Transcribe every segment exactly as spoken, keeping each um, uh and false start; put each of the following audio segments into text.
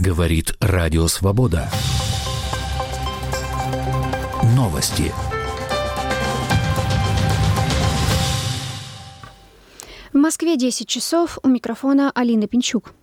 Говорит Радио Свобода. Новости. В Москве десять часов. У микрофона Алина Пинчук.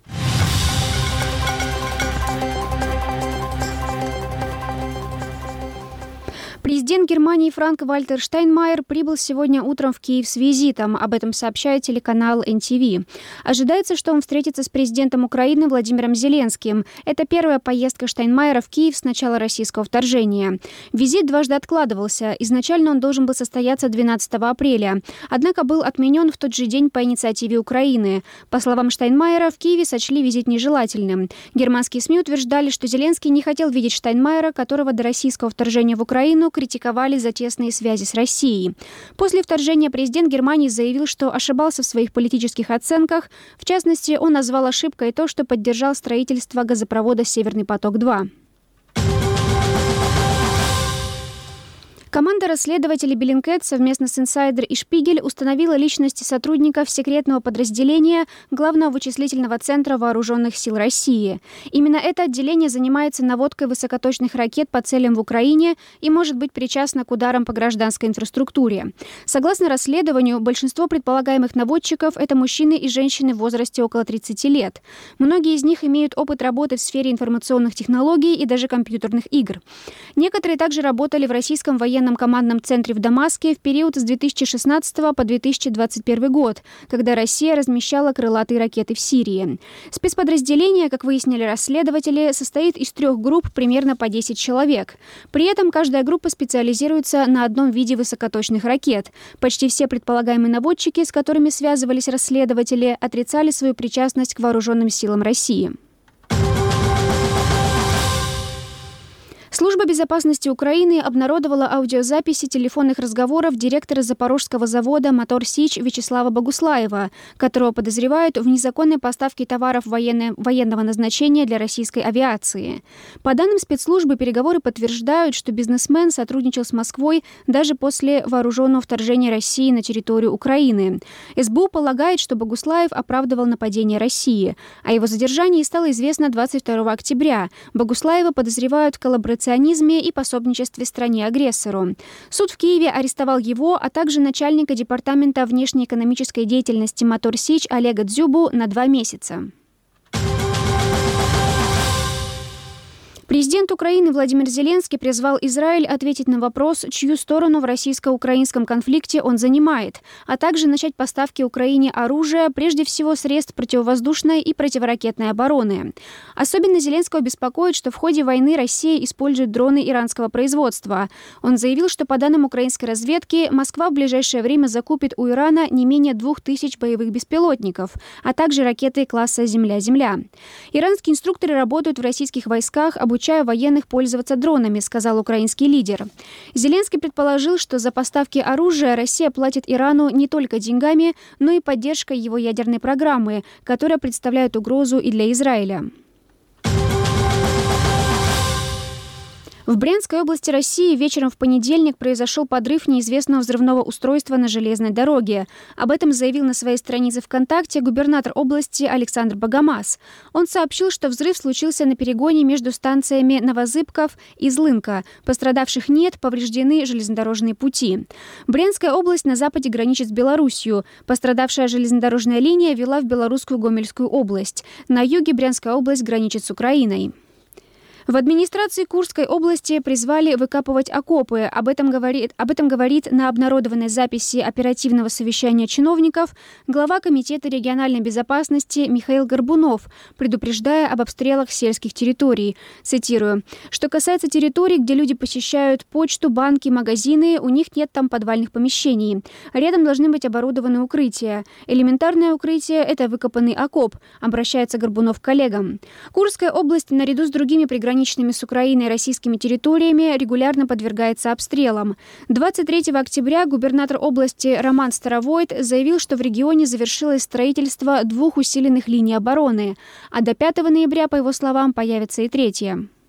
Президент Германии Франк-Вальтер Штайнмайер прибыл сегодня утром в Киев с визитом. Об этом сообщает телеканал эн ти ви. Ожидается, что он встретится с президентом Украины Владимиром Зеленским. Это первая поездка Штайнмайера в Киев с начала российского вторжения. Визит дважды откладывался. Изначально он должен был состояться двенадцатого апреля. Однако был отменен в тот же день по инициативе Украины. По словам Штайнмайера, в Киеве сочли визит нежелательным. Германские СМИ утверждали, что Зеленский не хотел видеть Штайнмайера, которого до российского вторжения в Украину критиковали за тесные связи с Россией. После вторжения президент Германии заявил, что ошибался в своих политических оценках. В частности, он назвал ошибкой то, что поддержал строительство газопровода «Северный поток-два». Команда расследователей Bellingcat совместно с Insider и Шпигель установила личности сотрудников секретного подразделения Главного вычислительного центра Вооруженных сил России. Именно это отделение занимается наводкой высокоточных ракет по целям в Украине и может быть причастно к ударам по гражданской инфраструктуре. Согласно расследованию, большинство предполагаемых наводчиков – это мужчины и женщины в возрасте около тридцати лет. Многие из них имеют опыт работы в сфере информационных технологий и даже компьютерных игр. Некоторые также работали в российском военном командном центре в Дамаске в период с две тысячи шестнадцатого по две тысячи двадцать первый год, когда Россия размещала крылатые ракеты в Сирии. Спецподразделение, как выяснили расследователи, состоит из трех групп примерно по десять человек. При этом каждая группа специализируется на одном виде высокоточных ракет. Почти все предполагаемые наводчики, с которыми связывались расследователи, отрицали свою причастность к вооруженным силам России. Служба безопасности Украины обнародовала аудиозаписи телефонных разговоров директора запорожского завода «Мотор Сич» Вячеслава Богуслаева, которого подозревают в незаконной поставке товаров военной, военного назначения для российской авиации. По данным спецслужбы, переговоры подтверждают, что бизнесмен сотрудничал с Москвой даже после вооруженного вторжения России на территорию Украины. эс бэ у полагает, что Богуслаев оправдывал нападение России. О его задержании стало известно двадцать второго октября. Богуслаева подозревают в коллаборации и пособничестве стране-агрессору. Суд в Киеве арестовал его, а также начальника департамента внешнеэкономической деятельности «Мотор Сич» Олега Дзюбу на два месяца. Президент Украины Владимир Зеленский призвал Израиль ответить на вопрос, чью сторону в российско-украинском конфликте он занимает, а также начать поставки Украине оружия, прежде всего средств противовоздушной и противоракетной обороны. Особенно Зеленского беспокоит, что в ходе войны Россия использует дроны иранского производства. Он заявил, что по данным украинской разведки, Москва в ближайшее время закупит у Ирана не менее двух тысяч боевых беспилотников, а также ракеты класса «Земля-Земля». Иранские инструкторы работают в российских войсках, обучая военных пользоваться дронами, сказал украинский лидер. Зеленский предположил, что за поставки оружия Россия платит Ирану не только деньгами, но и поддержкой его ядерной программы, которая представляет угрозу и для Израиля. В Брянской области России вечером в понедельник произошел подрыв неизвестного взрывного устройства на железной дороге. Об этом заявил на своей странице ВКонтакте губернатор области Александр Богомаз. Он сообщил, что взрыв случился на перегоне между станциями Новозыбков и Злынка. Пострадавших нет, повреждены железнодорожные пути. Брянская область на западе граничит с Белоруссией. Пострадавшая железнодорожная линия вела в Белорусскую Гомельскую область. На юге Брянская область граничит с Украиной. В администрации Курской области призвали выкапывать окопы. Об этом говорит, об этом говорит на обнародованной записи оперативного совещания чиновников глава Комитета региональной безопасности Михаил Горбунов, предупреждая об обстрелах сельских территорий. Цитирую. «Что касается территорий, где люди посещают почту, банки, магазины, у них нет там подвальных помещений. Рядом должны быть оборудованы укрытия. Элементарное укрытие – это выкопанный окоп», обращается Горбунов к коллегам. Курская область наряду с другими приграничными с Украиной и российскими территориями регулярно подвергается обстрелам. двадцать третьего октября губернатор области Роман Старовойт заявил, что в регионе завершилось строительство двух усиленных линий обороны, а до пятого ноября, по его словам, появится и третья.